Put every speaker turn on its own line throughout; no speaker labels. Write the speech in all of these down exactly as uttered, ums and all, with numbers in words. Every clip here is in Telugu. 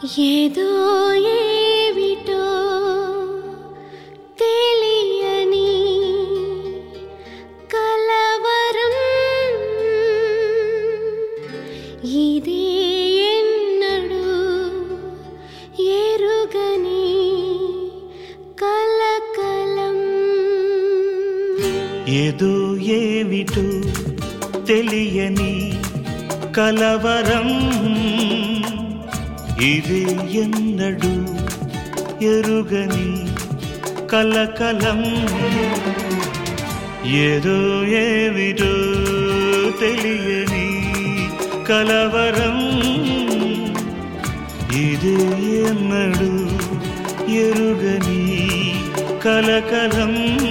ఏదో ఏవిటో తెలియని కలవరం ఇదే ఎన్నడూ ఎరుగని కలకలం.
ఏదో ఏవిటో తెలియని కలవరం ఇదే ఎన్నడూ ఎరుగని కలకలం. ఏదో ఏవిటో తెలియని కలవరం ఇదే ఎన్నడూ ఎరుగని కలకలం.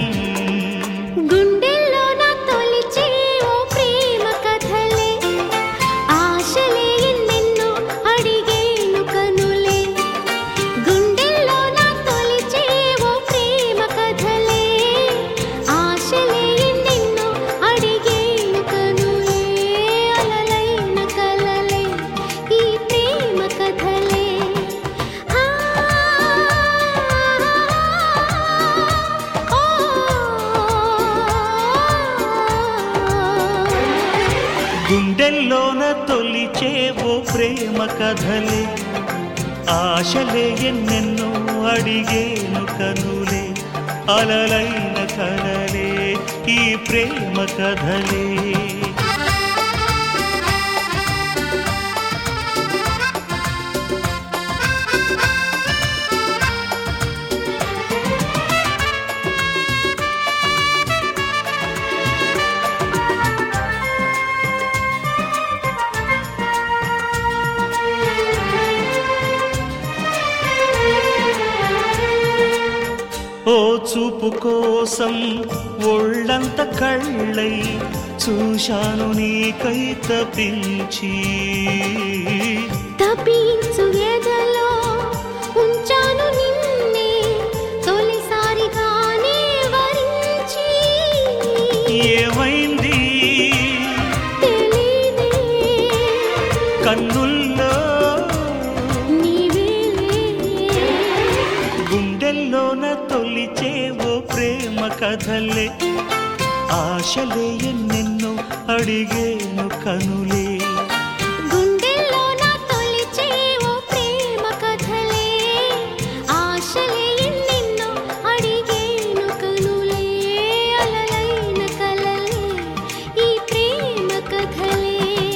గుండెల్లోన తొలిచేవో ప్రేమ కథలే, ఆశలే ఎన్నెన్నో అడిగేను కనులే, అలలైన కలలే ఈ ప్రేమ కథలే. ఓ చూపు కోసం ఒళ్ళంత కళ్ళై చూశాను నీకై తపించి,
తపించు ఎదలో ఉంచాను నిన్నే తొలిసారిగానే వరించి.
ఏమైంది
తెలీదే
కన్నుల్లో గుండెల్లోన తొలిచేవో ప్రేమ కథలే, ఆశలే ఎన్నెన్నో అడిగేను కనులే.
గుండెల్లోన తొలిచేవో ప్రేమ కథలే, ఆశలే ఎన్నెన్నో అడిగేను కనులే, అలలైన కలలే ఈ ప్రేమ కథలే.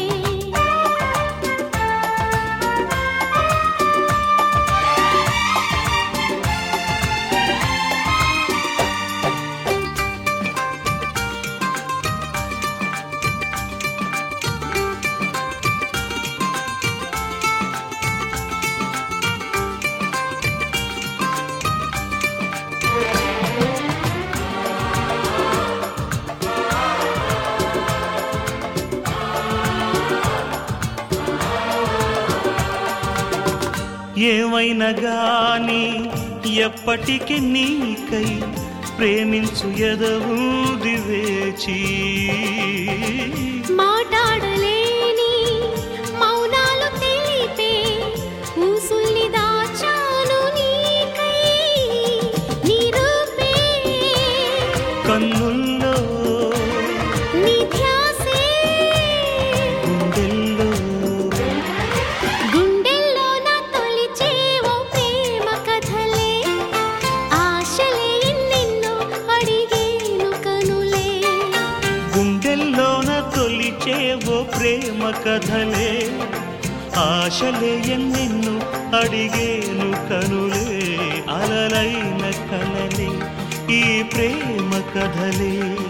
ఏమైనా గాని ఎప్పటికి నీకై ప్రేమించు ఎదవుది వేచి,
మాట్లాడలేని మౌనాలు తెలిపే ఊసుల్ని దాచాను నీకై. నీ రూపే
కన్నుల్లో
నీ ధ్యాసే
గుండెల్లో
గుండెల్లోన తొలిచేవో ప్రేమ కథలే, ఆశలే ఎన్నెన్నో అడిగేను కనులే.
గుండెల్లోన తొలిచేవో ప్రేమ కథలే, ఆశలే ఎన్నెన్నో అడిగేను కనులే, అలలైన కలలే ఈ ప్రేమ కథలే.